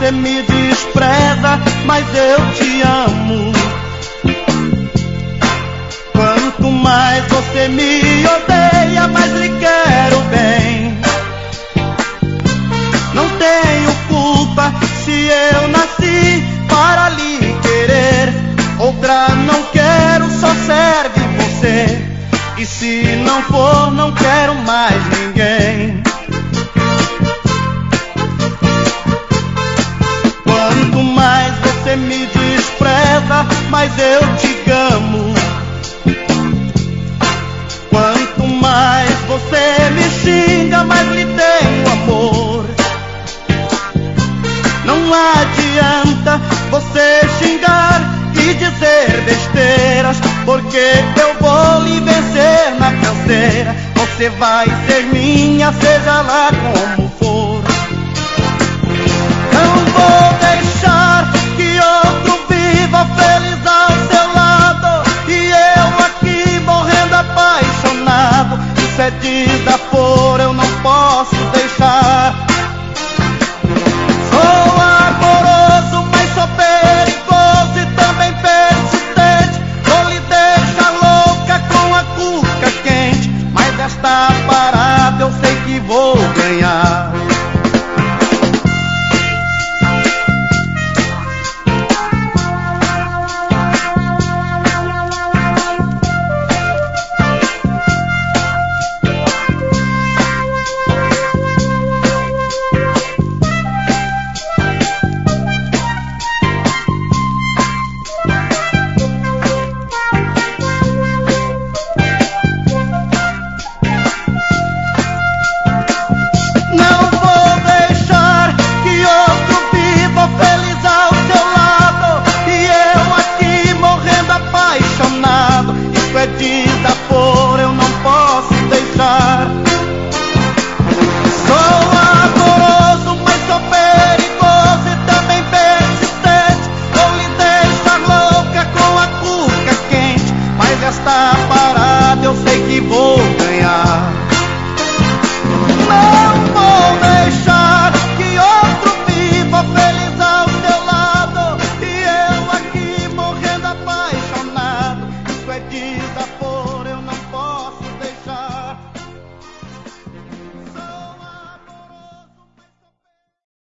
você me despreza, mas eu te amo. Quanto mais você me odeia, mais lhe quero bem. Não tenho culpa se eu nasci para lhe querer. Outra não quero, só serve você. E se não for, não quero mais ninguém. Quanto mais você me despreza, mais eu te amo. Quanto mais você me xinga, mais lhe tenho amor. Não adianta você xingar e dizer besteiras, porque eu vou lhe vencer na canseira. Você vai ser minha, seja lá como